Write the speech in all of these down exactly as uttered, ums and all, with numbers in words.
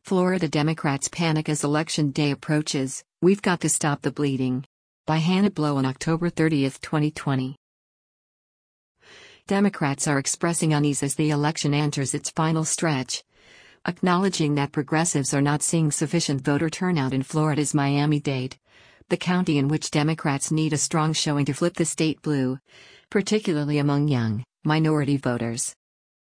Florida Democrats panic as Election Day approaches, We've got to stop the bleeding. By Hannah Blow on October thirtieth, twenty twenty. Democrats are expressing unease as the election enters its final stretch, acknowledging that progressives are not seeing sufficient voter turnout in Florida's Miami-Dade, the county in which Democrats need a strong showing to flip the state blue, particularly among young, minority voters.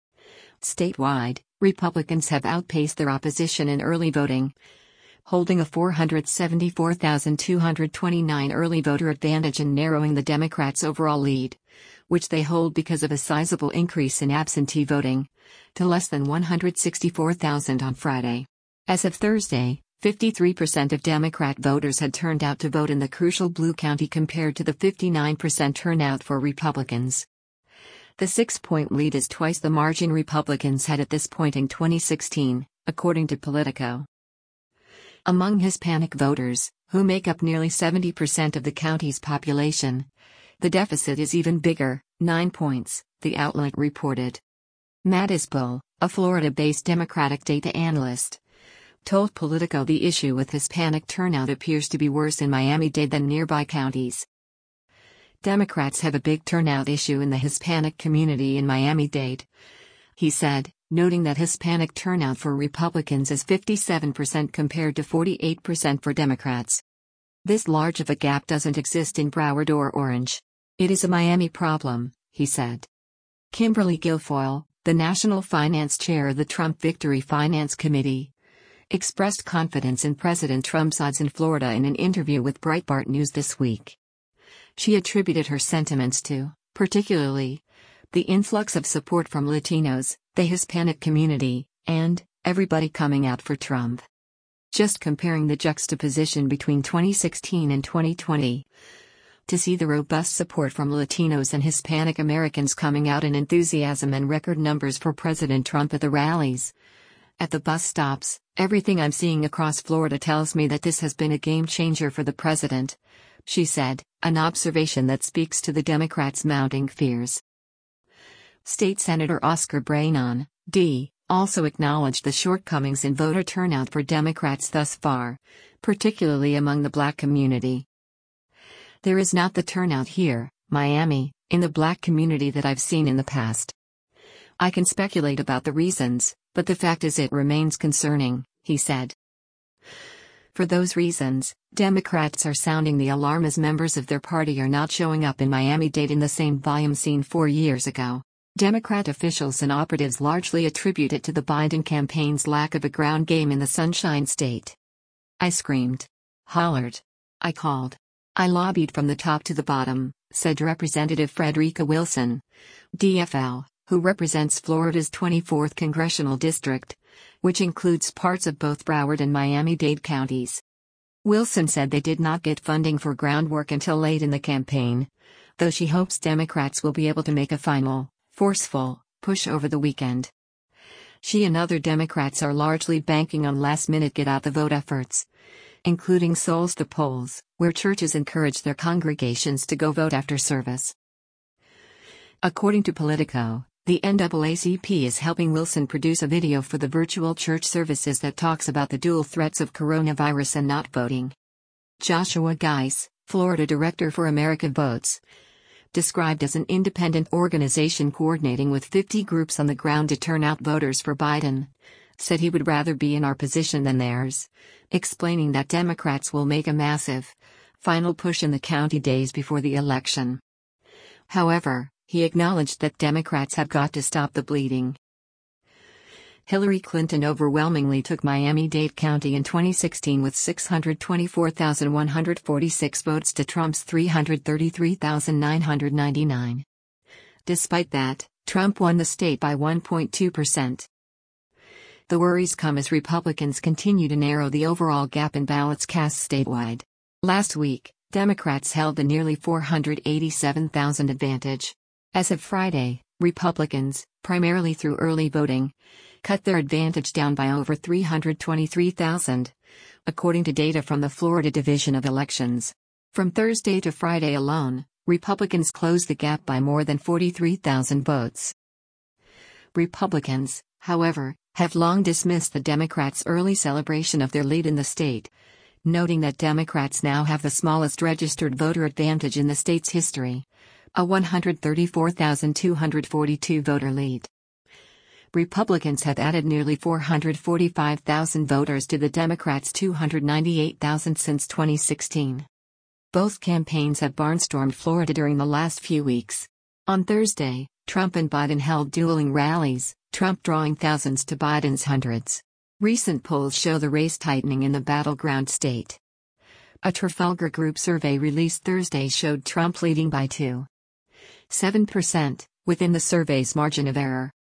Statewide, Republicans have outpaced their opposition in early voting, holding a four hundred seventy-four thousand two hundred twenty-nine early voter advantage and narrowing the Democrats' overall lead, which they hold because of a sizable increase in absentee voting, to less than one hundred sixty-four thousand on Friday. As of Thursday, fifty-three percent of Democrat voters had turned out to vote in the crucial blue county compared to the fifty-nine percent turnout for Republicans. The six-point lead is twice the margin Republicans had at this point in twenty sixteen, according to Politico. Among Hispanic voters, who make up nearly seventy percent of the county's population, the deficit is even bigger, nine points, the outlet reported. Matt Isbell, a Florida-based Democratic data analyst, told Politico the issue with Hispanic turnout appears to be worse in Miami-Dade than nearby counties. Democrats have a big turnout issue in the Hispanic community in Miami-Dade, he said, noting that Hispanic turnout for Republicans is fifty-seven percent compared to forty-eight percent for Democrats. This large of a gap doesn't exist in Broward or Orange. It is a Miami problem, he said. Kimberly Guilfoyle, the national finance chair of the Trump Victory Finance Committee, expressed confidence in President Trump's odds in Florida in an interview with Breitbart News this week. She attributed her sentiments to, particularly, the influx of support from Latinos, the Hispanic community, and everybody coming out for Trump. Just comparing the juxtaposition between twenty sixteen and twenty twenty, to see the robust support from Latinos and Hispanic Americans coming out in enthusiasm and record numbers for President Trump at the rallies, at the bus stops, everything I'm seeing across Florida tells me that this has been a game changer for the president, she said, an observation that speaks to the Democrats' mounting fears. State Senator Oscar Brainon, D., also acknowledged the shortcomings in voter turnout for Democrats thus far, particularly among the black community. There is not the turnout here, Miami, in the black community that I've seen in the past. I can speculate about the reasons, but the fact is it remains concerning, he said. For those reasons, Democrats are sounding the alarm as members of their party are not showing up in Miami-Dade in the same volume seen four years ago. Democrat officials and operatives largely attribute it to the Biden campaign's lack of a ground game in the Sunshine State. I screamed. Hollered. I called. I lobbied from the top to the bottom, said Representative Frederica Wilson, D F L, who represents Florida's twenty-fourth congressional district, which includes parts of both Broward and Miami-Dade counties. Wilson said they did not get funding for groundwork until late in the campaign, though she hopes Democrats will be able to make a final, forceful push over the weekend. She and other Democrats are largely banking on last-minute get-out-the-vote efforts, including Souls to Polls, where churches encourage their congregations to go vote after service. According to Politico, the N double A C P is helping Wilson produce a video for the virtual church services that talks about the dual threats of coronavirus and not voting. Joshua Geis, Florida Director for America Votes, described as an independent organization coordinating with fifty groups on the ground to turn out voters for Biden, said he would rather be in our position than theirs, explaining that Democrats will make a massive, final push in the county days before the election. However, he acknowledged that Democrats have got to stop the bleeding. Hillary Clinton overwhelmingly took Miami-Dade County in twenty sixteen with six hundred twenty-four thousand one hundred forty-six votes to Trump's three hundred thirty-three thousand nine hundred ninety-nine. Despite that, Trump won the state by one point two percent. The worries come as Republicans continue to narrow the overall gap in ballots cast statewide. Last week, Democrats held a nearly four hundred eighty-seven thousand advantage. As of Friday, Republicans, primarily through early voting, cut their advantage down by over three hundred twenty-three thousand, according to data from the Florida Division of Elections. From Thursday to Friday alone, Republicans closed the gap by more than forty-three thousand votes. Republicans, however, have long dismissed the Democrats' early celebration of their lead in the state, noting that Democrats now have the smallest registered voter advantage in the state's history, a one hundred thirty-four thousand two hundred forty-two voter lead. Republicans have added nearly four hundred forty-five thousand voters to the Democrats' two hundred ninety-eight thousand since twenty sixteen. Both campaigns have barnstormed Florida during the last few weeks. On Thursday, Trump and Biden held dueling rallies, Trump drawing thousands to Biden's hundreds. Recent polls show the race tightening in the battleground state. A Trafalgar Group survey released Thursday showed Trump leading by two point seven percent, within the survey's margin of error.